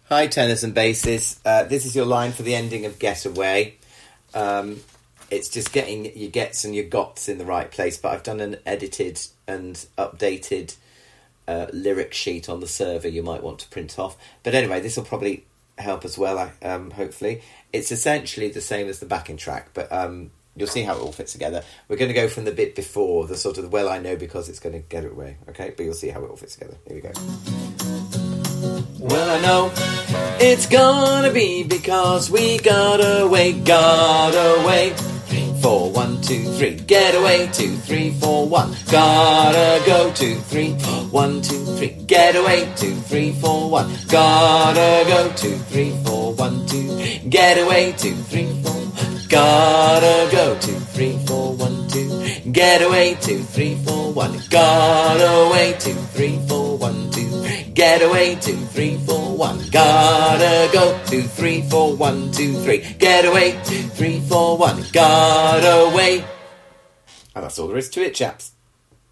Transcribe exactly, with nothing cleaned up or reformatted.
Hi, tenors and basses. Uh, this is your line for the ending of Getaway. Um, it's just getting your gets and your gots in the right place, but I've done an edited and updated uh, lyric sheet on the server you might want to print off. But anyway, this will probably help as well, um, hopefully. It's essentially the same as the backing track, but um, you'll see how it all fits together. We're going to go from the bit before, the sort of, well, I know because it's going to get it away, okay? But you'll see how it all fits together. Here we go. Well, I know it's gonna be because we got away, got away. Three, four, one, two, three. Get away, two, three, four, one. Gotta go, two, three, four, one, two, three. Get away, two, three, four, one. Gotta go, two, three, four, one, two. Get away, two, three, four. Gotta go, two, three, four, one, two. Get away, two, three, four, one. Got away, two, three, four, one, two. Get away, two, three, four, one. Gotta go, two, three, four, one, two, three. Get away, two, three, four, one. Got away. And that's all there is to it, chaps.